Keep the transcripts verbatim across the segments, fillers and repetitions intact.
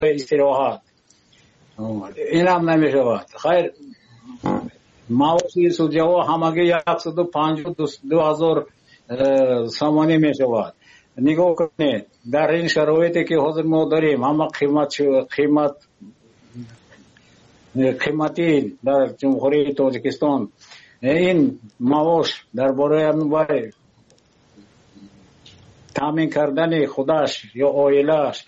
استراحت این هم نمی شود. خیر معاشی سودجوها همگی صد و پنجاه و دو هزار سامانی می شود. نگاه کنید در این شرایطی که حاضر ما داریم همه قیمت قیمت قیمتی در جمهوری تاجیکستان این معاش درباره همین تامین کردن خودش یا عائله‌اش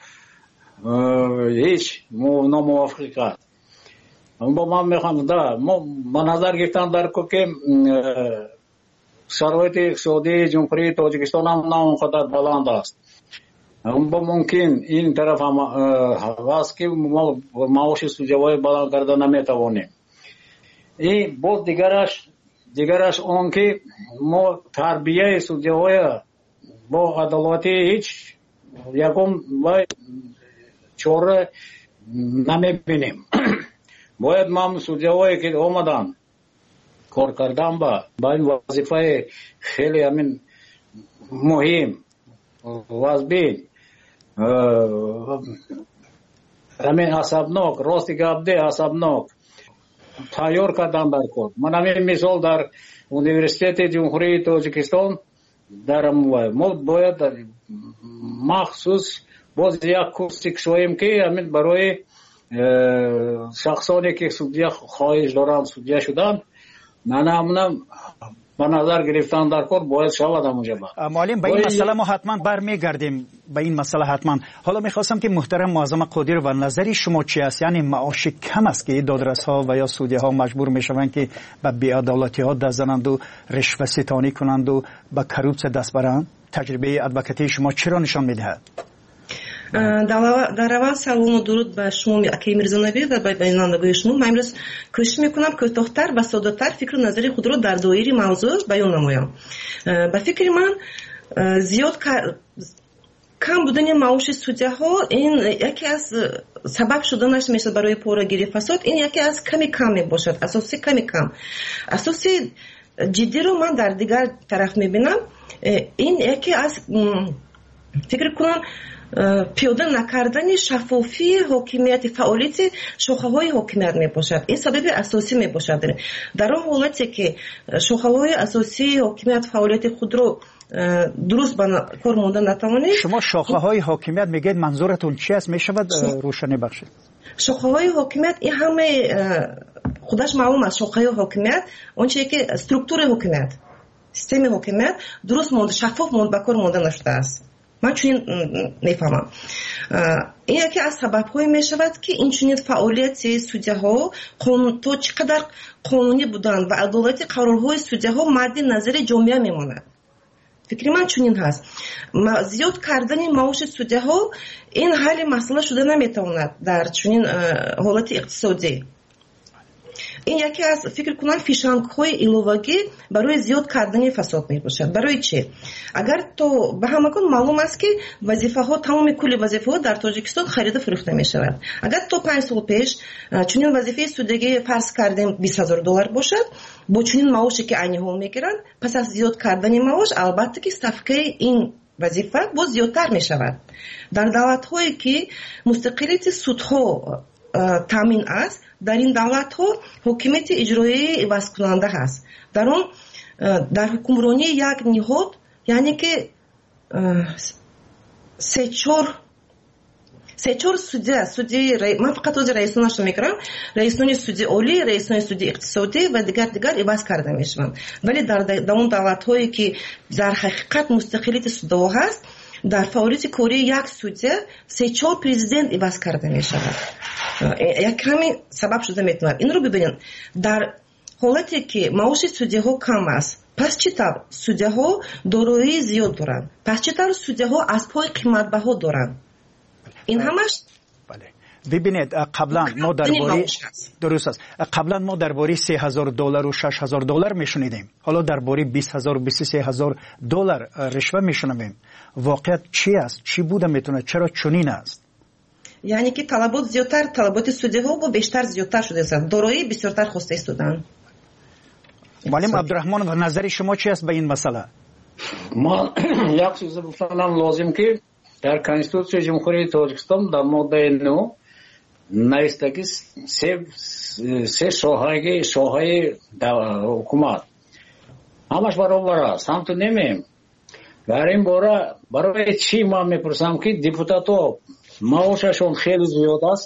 هیچ ناموافق است. با من میخوام در ما نظر گرفتن در که شرایط اقتصادی جمهوری تاجیکستان هم نه اونقدر بلند است. با ممکن این طرف هم هست که ما معاش سودجوهای بلند کرده نمیتوانیم. این بود دیگرش دیگرش اون که ما تربیه سودجوهای با عدالتی هیچ یکم و چوره نمیبینیم. باید ما سودجوهایی که آمدن کار کردن با با این وظیفه خیلی همین مهم وزبین همین عصبناک راستی گفته عصبناک تیار کردن در کار. من همین مثال در اونیورسیتت جمهوری تاجیکستان دارم. ما باید مخصوص باز یک کورس کشویم که همین برای شخصانی که سودجه خواهش دارن سودجه شدن نه نه با نظر گرفتن در کار باید شود همونجا با معلم به این مسئله ما حتما برمیگردیم. به این مسئله حتما. حالا میخواستم که محترم معظم قادری و نظری شما چی است؟ یعنی معاش کم است که دادرس ها و یا سودی ها مجبور میشوند که به بی‌عدالتی ها دست زنند و رشوه ستانی کنند و به کروپس دست برند؟ تجربه ادوکاتی شما چرا نشان میدهد؟ در اول سلام و درود به شما اکی میرزانوی و به بینندگان شما. من امروز کوشش میکنم کوتاه‌تر و ساده‌تر فکر و نظری خود را در دایره موضوع بیان نمایم. به فکر من زیاد کم بودن معاش سودجه ها این یکی از سبب شدنش میشه برای پورگیری فساد. این یکی از کمی کم میباشد، اساسی کمی کم. اساسی جدی رو من در دیگر طرف میبینم. این یکی از فکر کنم پیاده نکردن شفافی حاکمیت فعالیت شاخه های حاکمیت می باشد. این سبب اساسی می باشد. در اون حالتی که شاخه های اساسی حاکمیت فعالیت خود رو درست به کار موندن نتوانید. شما شاخه های حاکمیت میگید منظورتون چی است؟ می شود روشنی بخشید؟ شاخه های حاکمیت این همه خودش معلوم است. شاخه های حاکمیت اون چیزی که استرکتور حاکمیت سیستم حاکمیت درست موند شفاف موند به کار موندن نشده است. من چنین نفهمم. این یکی از سبب‌های می شود که این چنین فعالیت سودجه ها تا چقدر قانونی بودن و عدالت قرارهای سودجه ها مد نظر جامعه میماند. فکر من چنین هست. زیاد کردن معاش سودجه ها این حل مسئله شده نمیتواند در چنین حالت اقتصادی. این یکی از فکر کنم فیشنگ های الوواگی برای زیاد کردن فساد می باشد. برای چی؟ اگر تو به همگان معلوم است که وظیفه ها تمام کل وظیفه ها در تاجیکستان خرید فروخته می شود. اگر تو پنج سال پیش چنین وظیفه سودجگی فرض کردیم بیست هزار دلار باشد با چنین معاشی که عینی ها میگیرند پس از زیاد کردن معاش البته که ستافکه این وظیفه باز زیادتر می شود. در دولت هایی که مستقلیت سودها تامین است در این دولت ها حکومت اجرایی عوض کننده هست. در اون در حکمرانی یک نهاد یعنی که سه چهار سه چهار سودی سودی من فقط از رئیسانش میگم رئیسان سودی عالی رئیسان سودی اقتصادی و دیگر دیگر عوض کرده میشوند. ولی در در اون دولت هایی که در حقیقت مستقلیت سودها هست در فعالیت کاری یک سودی سه چهار پرزیدنت عوض کرده میشود. یک کمی سبب شده میتونه. این رو ببینید در حالتی که معاش سودجه ها کم است پس چطور سودجه ها دارایی زیاد دارند؟ پس چطور سودجه ها از پای قیمت بها دارند؟ این همش بله. ببینید قبلا ما درباره درست است قبلا ما درباره سه هزار دلار و شش هزار دلار میشنیدیم. حالا درباره بیست هزار و بیست و سه هزار دلار رشوه میشنویم. واقعیت چی است؟ چی بوده میتونه؟ چرا چنین است؟ یعنی که طلبات زیادتر طلبات سودی ها با بیشتر زیادتر شده است. دارایی بسیارتر خواسته استودن. معلم عبدالرحمن و نظر شما چی است به این مسئله؟ ما یک چیز بفهمم لازم که در کنستیتوسیون جمهوری تاجیکستان در ماده نو наистаки се се соҳаи соҳаи ҳукумат ҳамаш баробар аст. ҳамту немеем. дар ин бора барои чӣ ман мепурсам ки депутатҳо маошашон хеле зиёд аст.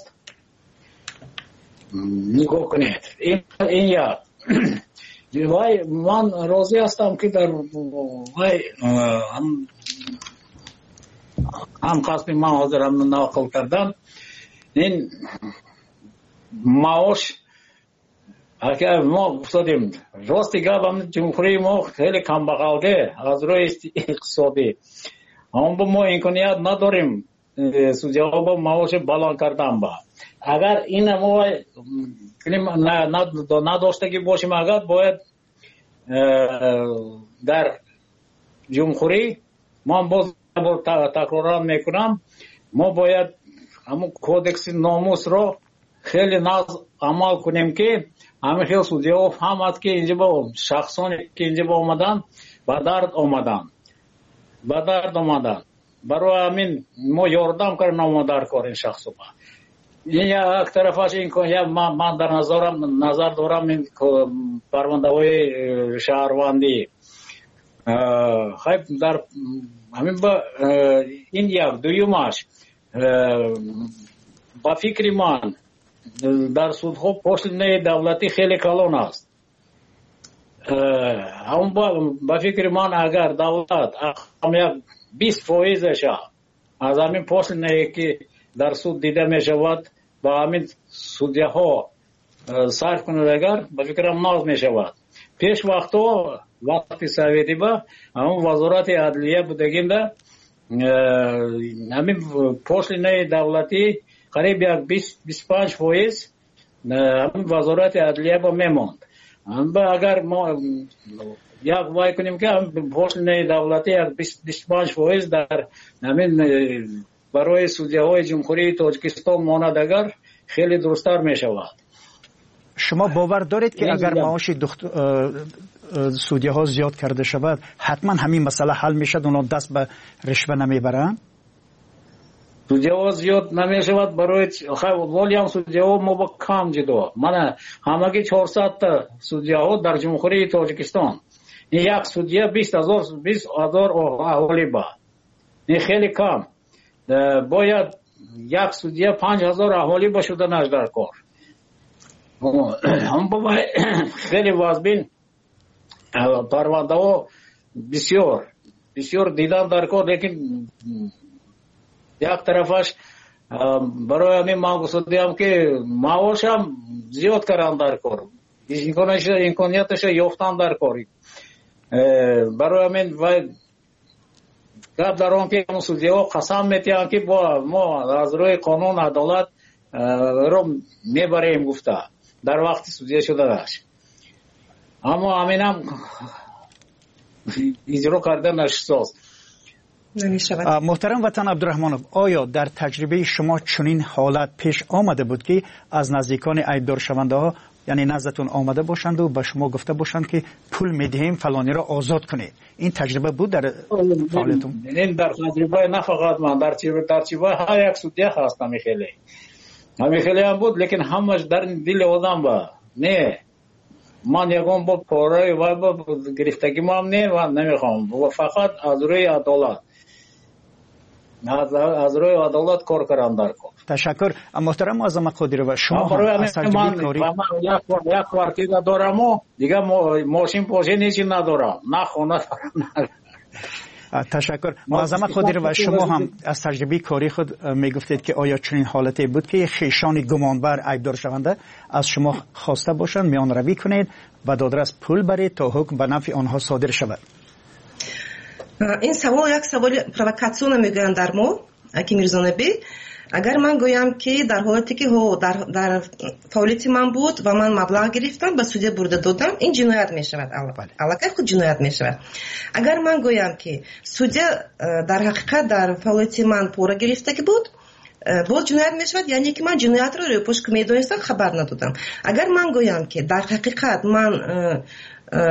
нигоҳ кунед. ин як. вай ман розӣ ҳастам ки дар вай ҳам қасми ман ҳозир ҳам нақл кардан ин маош агар мо уфтодем рости гап ҷумҳурии мо хеле камбағалде аз рӯи иқтисодӣ аммо мо имконият надорем судяҳо бо маоши баланд кардан ба агар ина мо надоштагӣ бошем агар бояд дар ҷумҳурӣ ман боз такроран мекунам мо бояд ҳамун кодекси номусро хеле нағз амал кунем ки ҳамин хел судяҳо фаҳмад ки инҷа бо шахсоне ки инҷа бо омадан ба дард омадан ба дард омадан барои ҳамин мо ёрдам кардем дар кори шахсоба ин як тарафаш ман дар назар дорам ин парвандаҳои шаҳрвандӣ хай дар ҳамин ба ин як дуюмаш ба фикри ман дар судҳо пошлинаи давлатӣ хеле калон аст. ҳамн ба фикри ман агар давлат як бист фоизаша аз ҳамин пошлинае ки дар суд дида мешавад ба ҳамин судяҳо сарф кунад агар ба фикрам нағз мешавад. пеш вақтҳо вақти советӣ ба ҳамн вазорати адлия будагинда ҳамин пошлинаи давлатӣ қариб як бисту панҷ фоиз ҳамин вазорати адлия ба мемонд. агар мо як вай кунем ки пошлинаи давлатӣ як бисту панҷ фоиз дар ҳамин барои судяҳои ҷумҳурии Тоҷикистон монад агар хеле дурусттар мешавад. шумо бовар доред ки агар маоши судяҳо зиёд карда шавад ҳатман ҳамин масъала ҳал мешавад, онҳо даст ба ришва намебаранд? судяҳо зиёд намешавад барои волиам судяҳо мо ба кам ҷудо мана ҳамагӣ чорсадта судяҳо дар ҷумҳурии Тоҷикистон ин як судя бист ҳазор аҳолӣ ба ин хеле кам. бояд як судя панҷ ҳазор аҳолӣ ба шуданаш дар кор. хеле вазбин парвандаҳо бисёр бисёр дидан дар кор лекин як тарафаш барои ҳамин ман гуфтам ки маошам зиёд кардан дар кор имконияташа ёфтан дар кор барои ҳамин вай гап дар он ки судяҳо қасам метиҳанд ки мо аз рӯи қонун адолат ро мебарем гуфта дар вақти судя шуданаш аммо ҳаминам иҷро карданаш сост. محترم وطن عبدالرحمانов، آیا در تجربه شما چنین حالت پیش آمده بود که از نزدیکان عیبدار شونده ها یعنی نزدتون آمده باشند و به شما گفته باشند که پول میدهیم فلانی را آزاد کنید؟ این تجربه بود در فعالیتون؟ این در تجربه نه فقط من، در تجربه هر یک سودیه هست همیخیلی همیخیلی هم بود، لیکن همش در دل آدم با نه من یکم با پاره و با گرفتگی ما هم نه و نمیخوام فقط از روی عدالت از روی عدالت کار کردن در کار. تشکر. محترم معظم قادری و شما هم از تجربه کاری یک کوارتیر دارم و دیگه ماشین پاشین هیچی ندارم، نه خونه دارم. تشکر. معظم قادری و شما هم از تجربه کاری خود میگفتید که آیا چنین حالتی بود که خویشان گمانبر عیبدار شونده از شما خواسته باشند میان روی کنید و دادرس پول برید تا حکم به نفع آنها صادر شود؟ این سوال یک سوال پرووکاسیون میگویند در ما اکی میرزانبی. اگر من گویم که در حالتی که هو در در فعالیت من بود و من مبلغ گرفتم به سودی برده دادم، این جنایت می شود. علاقه خود جنایت می شود. اگر من گویم که سودی در حقیقت در فعالیت من پول گرفته که بود، باز جنایت می شود، یعنی که من جنایت رو روی پشت میدونستم خبر ندادم. اگر من گویم که در حقیقت من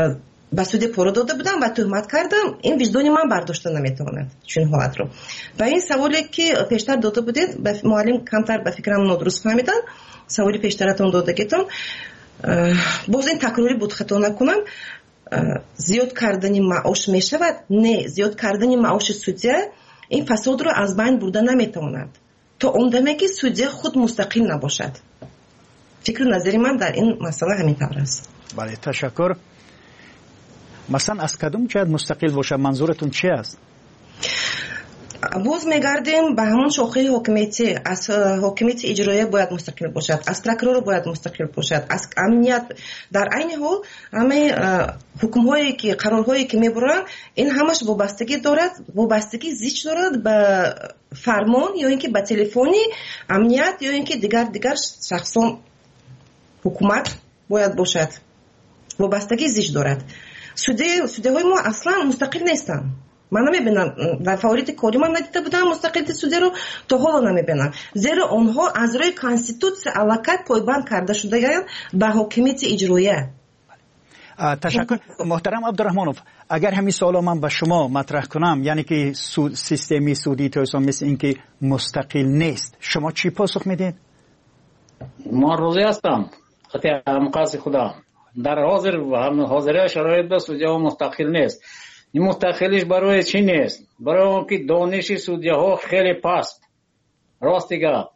ба суде пора дода будам ва тӯҳмат кардам, ин виҷдони ман бардошта наметавонад чун ҳолатро. Ба ин саволе ки пештар дода будед, муаллим камтар ба фикрам нодуруст фаҳмидан саволи пештаратон додагитон. боз ин такрорӣ буд, хато накунам. зиёд кардани маош мешавад? Не, зиёд кардани маоши судя ин фасодро аз байн бурда наметавонад то он даме ки судя худ мустақил набошад. фикру назари ман дар ин масъала ҳамин тавр аст. бале, ташаккур. масалан аз кадом ҷиҳат мустақил бошад, манзуратун чи аст? боз мегардем ба ҳамон шохаи ҳокимияти. аз ҳокимияти иҷроия бояд мустақил бошад, аз прокурор бояд мустақил бошад, аз амният. дар айни ҳол ҳамаи ҳукмҳое ки қарорҳое ки мебуранд, ин ҳамаш вобастагӣ дорад, вобастагӣ зич дорад ба фармон ё ин ки ба телефони амният ё ин ки дигар дигар шахсон. ҳукумат бояд бошад, вобастагӣ зич дорад. судяҳои мо аслан мустақил нестанд. ман намебинам, дар фаъолияти кори ман надида будам мустақилияти судяро, то ҳоло намебинам. зеро онҳо аз рӯи конститутсия аллакай пойбанд карда шудаанд ба ҳокимияти иҷроия. ташаккур. муҳтарам Абдураҳмонов, агар ҳамин суоло ман ба шумо матрах кунам, яъне ки системи судии тоисон мисли ин ки мустақил нест, шумо чӣ посух медиҳед? ман розӣ ҳастам. хати ҳамқаси худо дар ҳозир ҳозира шароитда судяҳо мустақил нест. ин мустақилиш барои чӣ нест? барои он ки дониши судяҳо хеле паст. рости гап.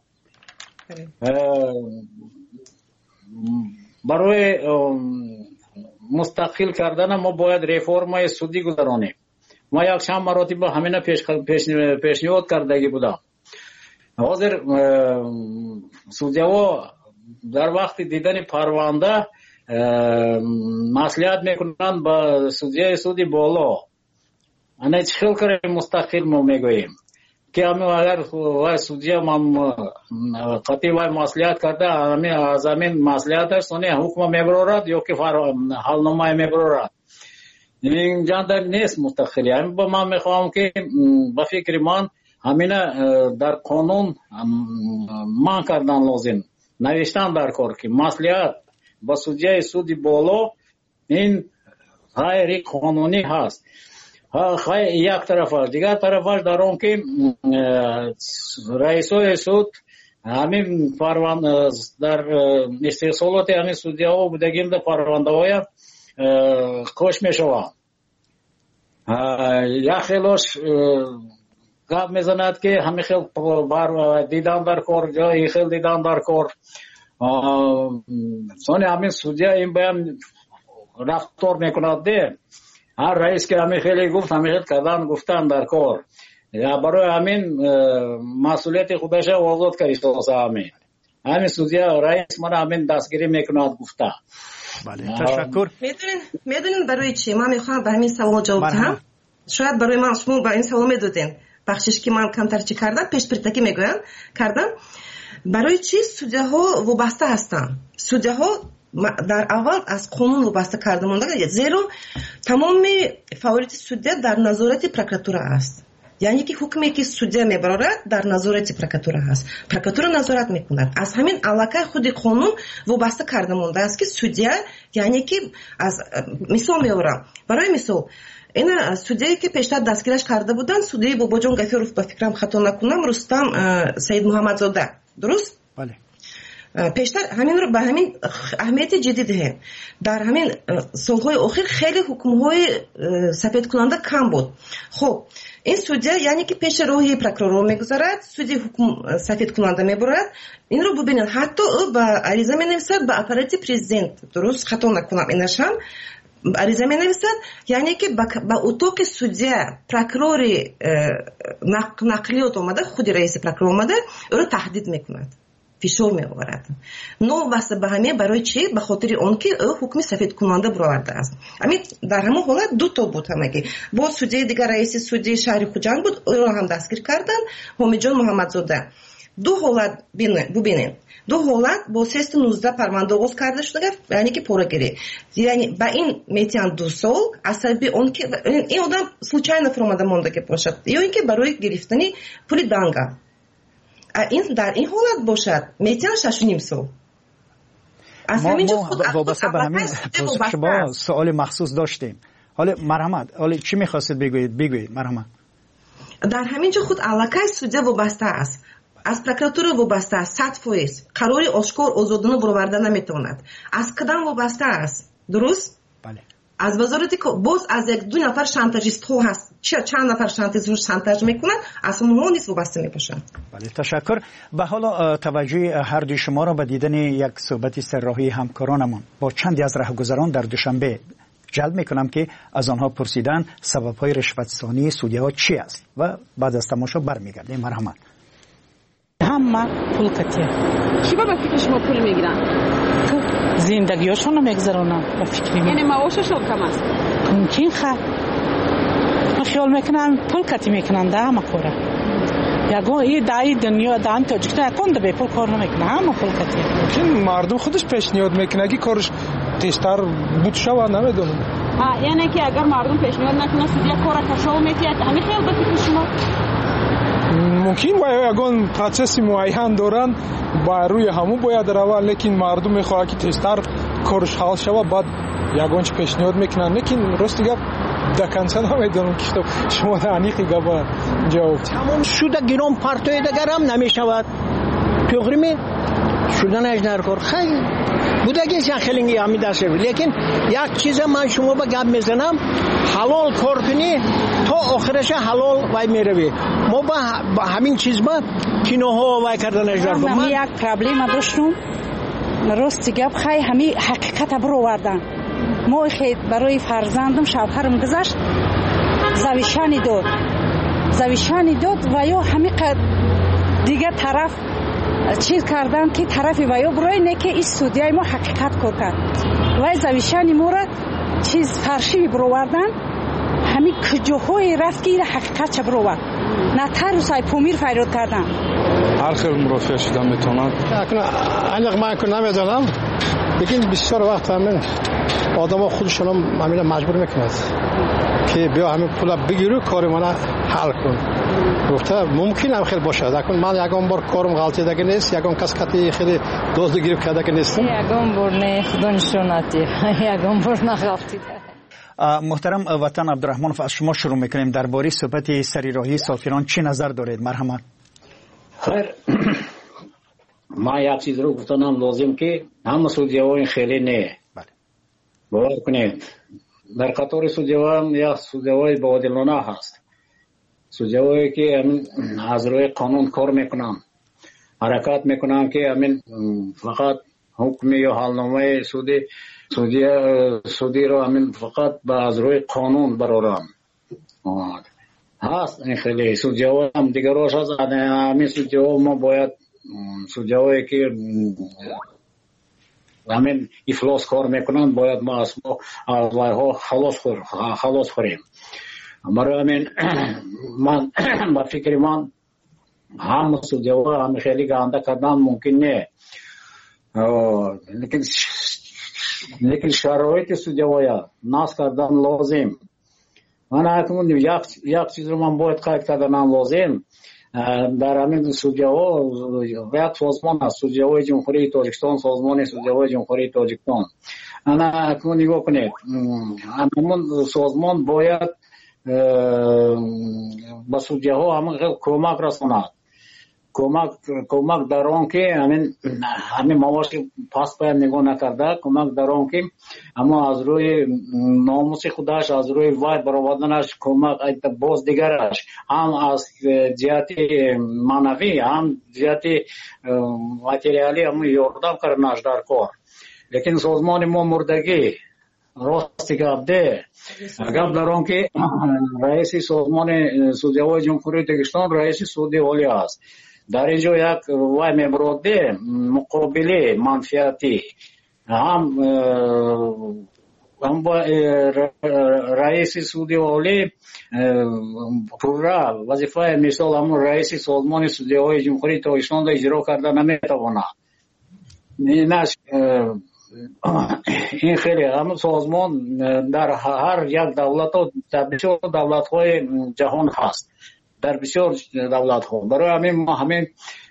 барои мустақил кардана мо бояд реформаи судӣ гузаронем. ма якчанд маротиба ҳамина пешниҳод кардагӣ будам. ҳозир судяҳо дар вақти дидани парванда маслиҳат мекунанд ба судяи суди боло. ана чӣ хел кори мустақил мо мегӯем ки агар вай судя қатъи вай маслиҳат карда аз ҳамин маслиҳаташ сони ҳукма мебарорад ё ки ҳалномае мебарорад. ин ҷанда нест мустақилӣ. ҳамин ба ман мехоҳам ки ба фикри ман ҳамина дар қонун ман кардан лозим, навиштан дар кор ки маслиҳат ба судяи суди боло ин ғайри қонунӣ ҳаст. як тарафаш, дигар тарафаш дар он ки раисои суд ҳамин парванда дар истеҳсолоти ҳамин судяҳо будагинда парвандаҳоя кош мешаванд. як хелош гап мезанад ки ҳамин хел дидан дар кор ё ин хел дидан дар кор. сони ҳамин судя ин баям рафтор мекунад де. ҳар раис ки ҳамин хеле гуфт, ҳамин хел кардан гуфтан дар кор. барои ҳамин масъулияти худаша озод кардистоса ҳамин. ҳамин судя раис мана ҳамин дастгирӣ мекунад гуфта. бале, ташаккур. медонин барои чӣ ман мехоҳам ба ҳамин савол ҷавоб диҳам. шояд барои ман шумо ба ин савол медоден. бахшиш ки ман камтар чӣ кардам, пешпиртакӣ мегӯям кардам. барои чӣ судяҳо вобаста ҳастанд? судяҳо дар аввал аз қонун вобаста карда мондаанд, зеро тамоми фаъолияти судя дар назорати прокуратура аст. яъне ки ҳукме ки судя мебарорад дар назорати прокуратура аст. прокуратура назорат мекунад. аз ҳамин аллакай худи қонун вобаста карда мондааст ки судя, яъне ки аз мисол меорам. барои мисол ина судяе ки пештар дастгираш карда буданд, судяи Бобоҷон Гафуров, ба фикрам хато накунам, Рустам Саидмуҳаммадзода. дуруст? бале. пештар ҳаминро ба ҳамин аҳамияти ҷиддӣ диҳем. дар ҳамин солҳои охир хеле ҳукмҳои сафедкунанда кам буд. хуб, ин судя яъне ки пеши роҳи прокурор мегузарад, суди ҳукм сафедкунанда мебурад. инро бубинед, ҳатто ӯ ба ариза менависад ба аппарати президент. дуруст, хато накунам, инашам ариза менависад, яъне ки ба утоқи судя прокурори нақлиёт омада, худи раиси прокурор омада ӯро таҳдид мекунад, фишор меоварад. новобаста ба ҳамин барои чӣ? ба хотири он ки ӯ ҳукми сафедкунанда буровардааст. ҳамин дар ҳамон ҳолат ду то буд ҳамагӣ. бо судяи дигар раиси судии шаҳри Хуҷанд буд, ӯро ҳам дастгир карданд, Ҳомиҷон Муҳаммадзода. ду ҳолат бубинед. ду ҳолат бо сест нуздаҳ парванда оғоз карда шуда, яъне ки порагирӣ. яъне ба ин метиҳанд ду сол асаби он ки ин одам случайно фуромада мондагӣ бошад, ё ин ки барои гирифтани пули данга. ин дар ин ҳолат бошад метиҳанд шашу ним сол. از ما, همینجا ما خود وابسته به همین شما سوال مخصوص داشتیم. حالا مرحمت، حالا چی میخواستید بگویید؟ بگویید مرحمت. در همینجا خود علاقه سودیا وابسته است، از پروکراتوره وابسته است، صد فیصد قراری آشکار آزادانه برآورده نمیتواند. از کدام وابسته است؟ درست؟ بله. از وزارتی که باز از یک دو نفر شانتاژیست ها هست، چه چند نفر شانتاژیست شانتاژ میکنن، اصلا اونها نیست وابسته میپاشن. بله تشکر. و حالا توجه هر دوی شما را به دیدن یک صحبت سرراهی همکارانمان با چندی از راهگذران در دوشنبه جلب میکنم که از آنها پرسیدن سبب‌های رشوت‌ستانی سودی‌ها چی است و بعد از تماشا برمیگردیم. مرحمت. همه پول کتیه. چی با فکر شما پول میگیرن؟ زندگیشون رو میگذرونن با فکر میگیرن. یعنی معاششون کم است؟ ممکن خواهد. من خیال میکنم پول کتی میکنن ده همه کوره. یکو این دایی دنیا دان تاجیکستان یکون ده به پول کار نمیکنه همه پول کتیه. ممکن مردم خودش پیشنهاد میکنه که کارش تیزتر بود شود نمیدونم. ها یعنی که اگر مردم پیشنهاد نکنه سودیا کار کشو میکرد همین خیال با فکر شما؟ ممکن یگان پروسس معین دارن با روی همون باید روان، لیکن مردم میخواد که تیزتر کارش حل شود بعد یگان چه پیشنهاد میکنن، لیکن راست گپ دکنسن نمیدونم که شما دانیقی گپ جواب تمام شده گیرم پارتوی دگرم نمیشود تقریمی شدن اجنر کار خیلی بوده که خیلی همی دسته بود، لیکن یک چیز من شما با گپ میزنم حلال کار کنی تا آخرش حلال وای میروی. ما با همین چیز با کینوها وای کردن اجنر کار من یک پرابلم داشتم راستی گپ خیلی همی حقیقت برو وردن. ما خیلی برای فرزندم شوهرم گذاشت زویشانی داد زویشانی داد و یا همی دیگه طرف چیز کردن که طرفی و یا برای نه که این سودیای ما حقیقت کار کرد و زویشانی ما را چیز فرشی برووردن همین کجاهای رفت که این حقیقت چه بروورد نه تر و سای پومیر فیراد کردن. هر خیلی مرافع شدن میتونن انق من که نمیدونم، لیکن بسیار وقت همین آدم ها خودشون هم مجبور میکند که بیا همین پول بگیرو کار من حل کن. گفته ممکن هم خیلی باشه، لیکن من یکم بار کارم غلطی دیگه نیست، یکم کس کتی خیلی دزد گرفت کرده که نیستم. یکم بار نه خدا نشوناتی یکم بار نغلطی. محترم وطن عبدالرحمن از شما شروع میکنیم. درباره صحبت سریراهی سفیران چی نظر دارید؟ مرحمت. خیر ما یک چیز رو گفتنم لازم که همه سودیوان خیلی نه. بله. باور کنید در قطار سودیوان یا سودیوان با عادلانه هست، سودیوانی که از روی قانون کار میکنن، حرکت میکنن که همین فقط حکم یا حالنامه سودی سودی سودی رو همین فقط با از روی قانون برارن هست. این خیلی سودیوان هم دیگراش هست. همین سودیوان ما باید سودیوانی که همین افلاس کار میکنن باید ما از ها خلاص خوریم. برای همین من با فکر من هم سودیوان هم خیلی گنده کردن ممکن نه، لیکن لیکن شرایط سودیوان ناس کردن لازم. من اکنون یک یک چیز رو من باید قید کردن لازم. در همین سودیوان یک سازمان است، سودیوان جمهوری تاجیکستان، سازمان سودیوان جمهوری تاجیکستان. انا اکنون نگاه کنید همون سازمان باید با سودیوان همون کمک رساند، کمک کمک در آن که همین همین موارد پاس پای نگاه نکرده، کمک در آن که اما از روی ناموس خودش از روی وای برآوردنش کمک باز دیگرش هم از جهت معنوی هم جهت ماتریالی هم یاردم کردنش در کار. لیکن سازمان ما مردگی راستی گفته گفت در آن که رئیس سازمان سودیوان جمهوری تاجیکستان رئیس سودی عالی است. در اینجا یک وای میبروده مقابله منفیتی هم هم با رئیس سودی عالی پورا وظیفه مثال هم رئیس سازمان سودی های جمهوری تاجیکستان را اجرا کرده نمیتواند. این خیلی هم سازمان در هر یک دولت ها در بسیار دولت های جهان هست، در بسیار دولت ها. برای همین ما همین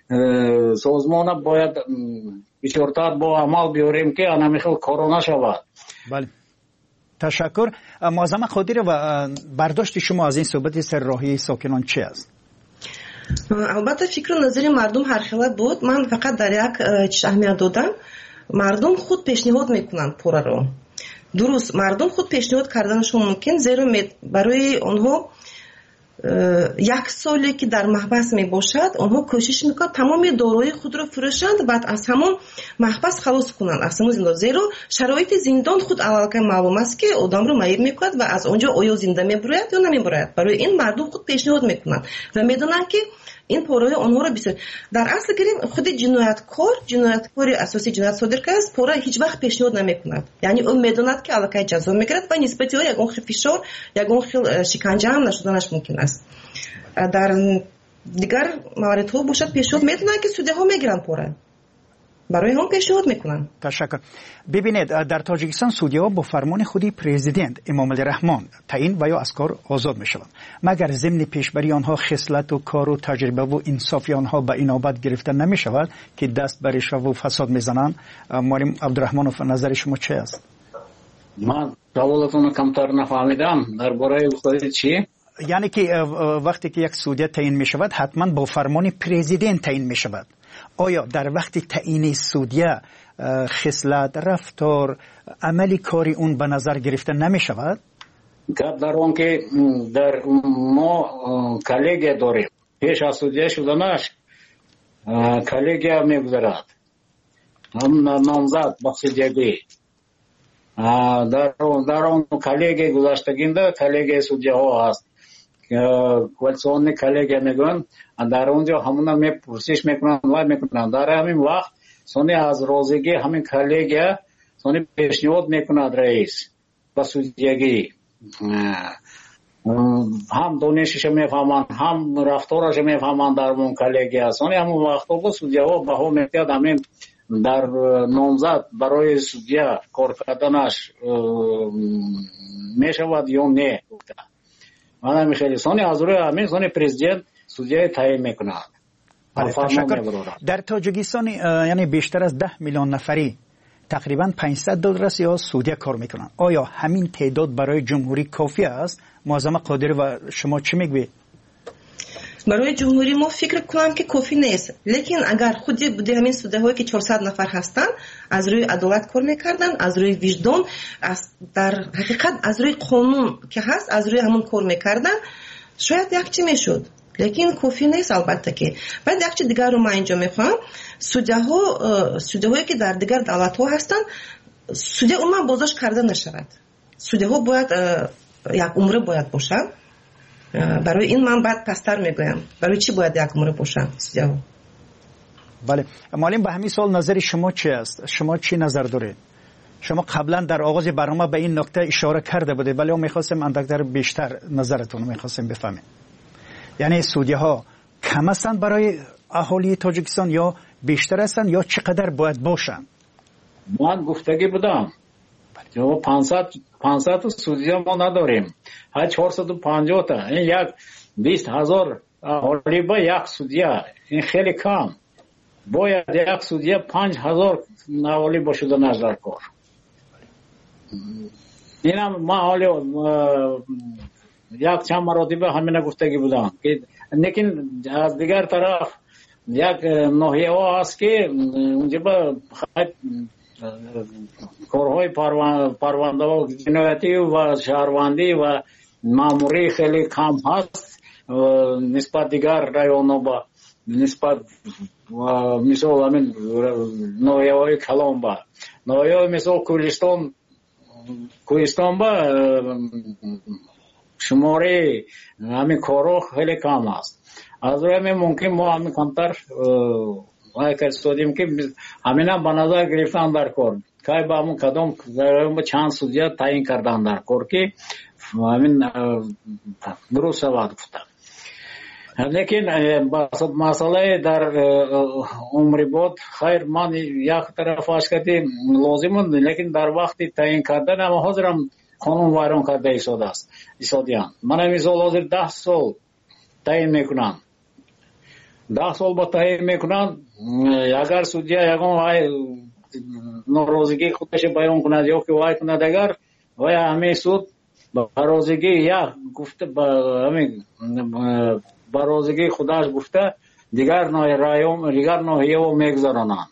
سازمان باید بیشتر با عمل بیاریم که انمیخل کرونا نشود. بله تشکر. معظم قادری و برداشت شما از این صحبت سرراهی ساکنان چی است؟ البته فکر و نظر مردم هر خیلی بود. من فقط در یک چیز اهمیت دادم. مردم خود پیشنهاد میکنند پورا رو. درست مردم خود پیشنهاد کردنشون ممکن، زیرا برای آنها یک سالی که در محبس می باشد آنها کوشش میکنند تمام دارایی خود رو فروشند، بعد از همون محبس خلاص کنند، از همون زندان. زیرا شرایط زندان خود اول معلوم است که آدم رو معیب میکند و از آنجا آیا زنده میبراید یا نمیبراید. برای این مردم خود پیشنهاد میکنند و میدونند که این پورای آنها رو بسیار در اصل گریم خود جنایتکار جنایتکاری اساسی جنایت صادر کرده است پورا هیچ وقت پیشنهاد نمیکند. یعنی اون میدوند که الکی جزا میگیرد و نسبت او یگان خیلی فشار یگان خیلی شکنجه هم نشدنش ممکن است. در دیگر مواردها باشد پیشنهاد میدونند که سوده ها میگیرند پورا برای هم پیشنهاد میکنن. تشکر. ببینید در تاجیکستان سودی‌ها با فرمان خودی پرزیدنت امام علی رحمان تعیین و یا از کار آزاد میشوند مگر ضمن پیشبری آنها خصلت و کار و تجربه و انصافی آنها به اینابت گرفته نمیشود که دست بر رشوه و فساد میزنند. معلم عبدالرحمنوف نظر شما چه است؟ من سوالتون کمتر نفهمیدم. درباره گفتید چی؟ یعنی که وقتی که یک سودیه تعیین میشود حتما با فرمان پرزیدنت تعیین میشود. آیا در وقت تعیین سودیه خصلت، رفتار، عملی کاری اون به نظر گرفته نمی شود؟ در اون که در ما کالگیا داریم پیش از سودیه شدنش کالگیا میگذرد هم نامزد بخشیدگی در اون کالگیا گذشتگینده کالگیا سودیه ها هست کوالسیون کالگیا میگن در اونجا همونا می پرسش میکنن و میکنن در همین وقت سونی از روزگی همین کالگیا سونی پیشنهاد میکند رئیس با سودیگی هم دانشش میفهمن هم رفتارش میفهمن در اون کالگیا سونی همون وقت با سودیا ها بها میاد همین در نامزد برای سودیا کار کردنش میشود یا نه. من میخوام سونی از روی همین سونی پرزیدنت سودیا تعیین میکند. در تاجیکستان یعنی بیشتر از ده میلیون نفری تقریبا پانصد دلار یا سودیه کار میکنن. آیا همین تعداد برای جمهوری کافی است؟ معظم قادری و شما چی میگوید؟ برای جمهوری ما فکر کنم که کافی نیست، لیکن اگر خودی بوده همین سوده هایی که چهارصد نفر هستن از روی عدالت کار میکردن، از روی وجدان، از در حقیقت از روی قانون که هست از روی همون کار میکردن شاید یک چی میشد، لیکن کافی نیست البته که. بعد یک چیز دیگر رو من اینجا میخوام، سوده ها سوده هایی که در دیگر دولت ها هستن سوده عموما بازداشت کرده نشود. سوده ها باید یک عمره باید باشن. برای این من بعد پستر میگویم برای چی باید یک عمره باشن سوده ها. بله معلم به همین سوال نظر شما چی است؟ شما چی نظر دارید؟ شما قبلا در آغاز برنامه به این نکته اشاره کرده بودید ولی ما میخواستیم اندکتر بیشتر نظرتون میخواستیم بفهمیم. یعنی سودی ها کم هستند برای اهالی تاجیکستان یا بیشتر هستند یا چقدر باید باشند؟ من گفتگی بودم جو پانصد پانصد سودی ها ما نداریم، ها چهارصد و پنجاه تا، این یک بیست هزار اهالی با یک سودی ها، این خیلی کم. باید یک سودی ها پنج هزار اهالی باشده نظر کار. این هم ما حالی یک چند مراتبه همین گفتگی بودم که لیکن از دیگر طرف یک ناحیه ها هست که اونجا با کارهای پرونده و جنایتی و شهروندی و ماموری خیلی کم هست نسبت دیگر رایون ها با نسبت مثال همین ناحیه های کلام با ناحیه های مثال کوهستان کوهستان با شماره همین کارو خیلی کم است. از روی همین ممکن ما همین کمتر وای کردیم که همین هم به نظر گرفتن در کار که با همون کدام با چند سودیا تعیین کردن در کار که همین درست شود گفتن. لیکن مسئله در عمری بود خیر من یک طرف آشکتی لازم لیکن در وقتی تعیین کردن اما حاضرم قانون ویران کرده ایستاده است ایستادیان. من مثال حاضر ده سال تعیین میکنم ده سال با تعیین میکنند. اگر سودیا یکم وای ناراضگی خودش بیان کند یا که وای کند، اگر وای همه سود با ناراضگی یا گفته با همین ناراضگی خودش گفته دیگر نوع رایون دیگر نوعیه و میگذارانند.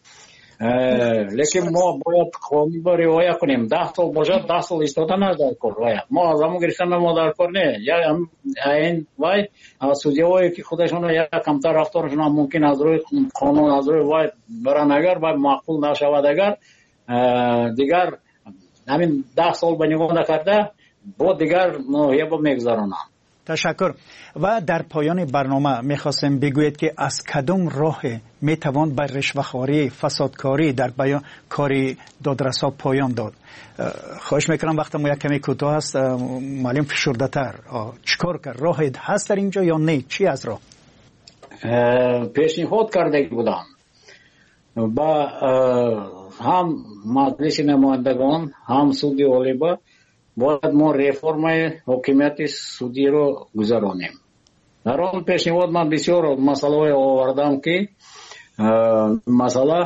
لیکن ما باید قانون با رعایت کنیم. ده سال باشد ده سال ایستادن از در کار. ما از همون گرفتن ما در کار نه. یا این وای سودیایی که خودشون یا کمتر رفتارشون ممکن از روی قانون از روی وای برن، اگر وای معقول نشود، اگر دیگر همین ده سال به نگاه نکرده با دیگر نوعیه با میگذارانند. تشکر. و در پایان برنامه میخواستم بگویید که از کدام راه میتوان بر رشوه‌خواری، فسادکاری در بیان کاری دادرسا پایان داد؟ خواهش میکنم وقت ما یک کمی کوتاه است، معلم فشرده تر چیکار کرد؟ راه هست در اینجا یا نه؟ چی از راه؟ پیشنهاد کرده بودم با هم مجلس نمایندگان هم سودی عالی با باید ما ریفرم حکومت سودی رو گذرانیم. در آن پیشنهاد من بسیار مسئله آوردم که مسئله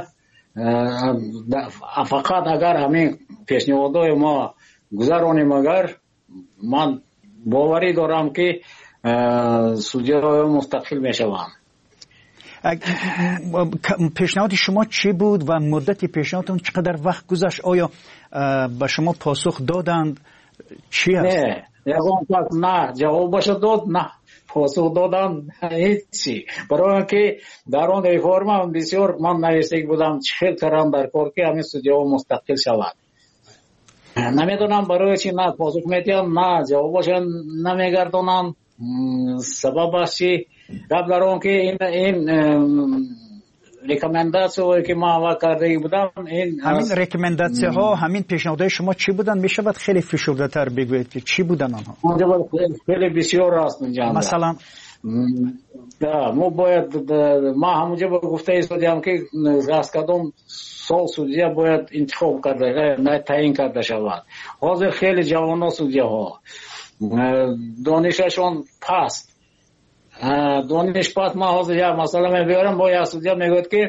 فقط اگر همین پیشنهادهای ما گذرانیم، اگر من باوری دارم که سودی رو مستقل میشوند. پیشنهاد شما چی بود و مدت پیشنهادتون چقدر وقت گذشت؟ آیا به شما پاسخ دادند؟ چی هست؟ نه یکم پس نه جوابش داد، نه پاسخ دادن هیچی. برای اینکه در آن ریفرم بسیار من نوشته بودم چهل کردم در کار که همین سودیا مستقل شود. نمیدونم برای چی نه پاسخ میدن، نه جوابش نمیگردونن. سببش چی؟ قبل در آن که این این ریکامنداسیون که ما آوا کرده بودم، این همین ریکامنداسیون ها، همین پیشنهادهای شما چی بودن؟ میشه بعد خیلی فشرده تر بگویید که چی بودن آنها؟ خیلی بسیار راست میگم. مثلا ما باید ما همونجا گفته ایستادیم که از کدام سال سودیا باید انتخاب کرده نه تعیین کرده شود. حاضر خیلی جوانان سودیا ها دانششون پست دانش پس ما حاضر یا مثلا میبیارم با یا سودیا میگوید که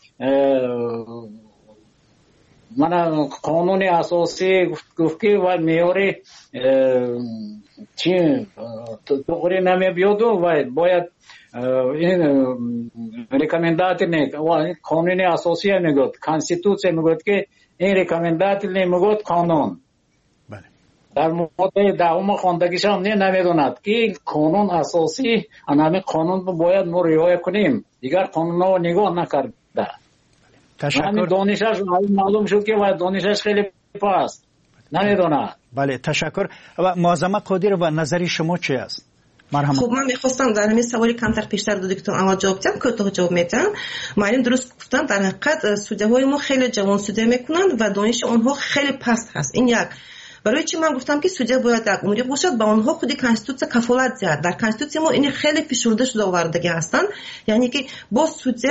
من قانون اساسی گفت که و میاری چی توقری نمیبیاد و باید این ریکامندات نه قانون اساسی میگوید کانستیتوسیون میگوید که این ریکامندات نمیگوید قانون. در ماده دهم خواندگیش هم نه نمیدوند که قانون اساسی همین قانون باید ما رعایت کنیم، دیگر قانون رو نگاه نکرده. تشکر. دانشش معلوم شد که باید دانشش خیلی پست نمیدوند. بله تشکر. و معظمه قادر و نظری شما چی است؟ مرحبا. خب من میخواستم در همین سوالی کمتر پیشتر دو دکتر اول جواب بدم، کوتاه جواب میدم. معلم درست گفتن، در حقیقت سودهای ما خیلی جوان سوده میکنن و دانش آنها خیلی پست هست. این یک. برای چی من گفتم که سودیا باید در عمری باشد، با آنها خودی کانستیتوسیون کفالت زد. در کانستیتوسیون ما این خیلی فشرده شده آوردگی هستن، یعنی که با سودیا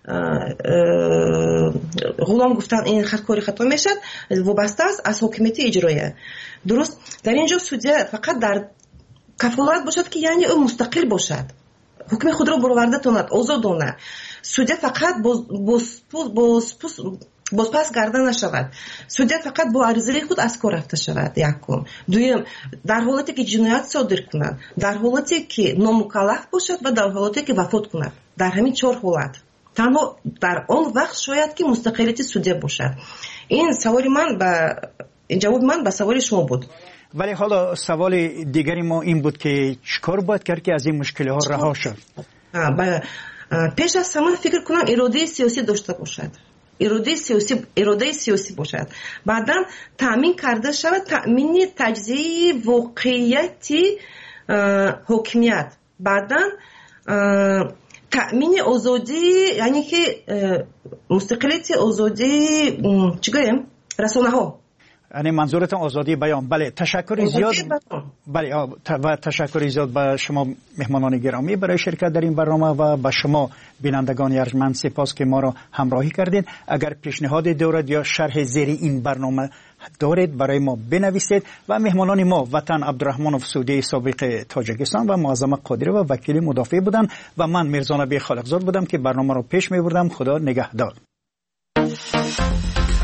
غلام گفتن این خطکاری خطا میشد وابسته است از حکومت اجرایه. درست در اینجا سودیا فقط در کفالت باشد که یعنی او مستقل باشد، حکم خود را برآورده کند، آزادانه. سودیا فقط باز باز باز بازپس گردن نشود. سودیا فقط با عریضه خود از کار رفته شود. یکم. دویم در حالتی که جنایت صادر کند، در حالتی که نامکلف باشد و در حالتی که وفات کند. در همین چهار حالت تنها در آن وقت شاید که مستقلیت سودیا باشد. این سوال من با جواب من به سوال شما بود. ولی حالا سوال دیگری ما این بود که چیکار باید کرد که از این مشکل ها رها شد؟ پیش از همه فکر کنم اراده سیاسی داشته باشد. اراده سیاسی اراده سیاسی باشد. بعداً تامین کرده شود تامین تجزیه واقعیتی حکمیت. بعداً تامین آزادی، یعنی که مستقلیت آزادی چی گویم رسانه ها. یعنی منظورتون آزادی بیان. بله تشکر زیاد. بله و تشکر زیاد به شما مهمانان گرامی برای شرکت در این برنامه و به شما بینندگان ارجمند سپاس که ما را همراهی کردین. اگر پیشنهاد دارد یا شرح زیر این برنامه دارید برای ما بنویسید. و مهمانان ما وطن عبدالرحمنوف سودی سابق تاجیکستان و معظم قادری و وکیل مدافع بودند و من میرزا نبی خالقزاد بودم که برنامه رو پیش میبردم. خدا نگهدار.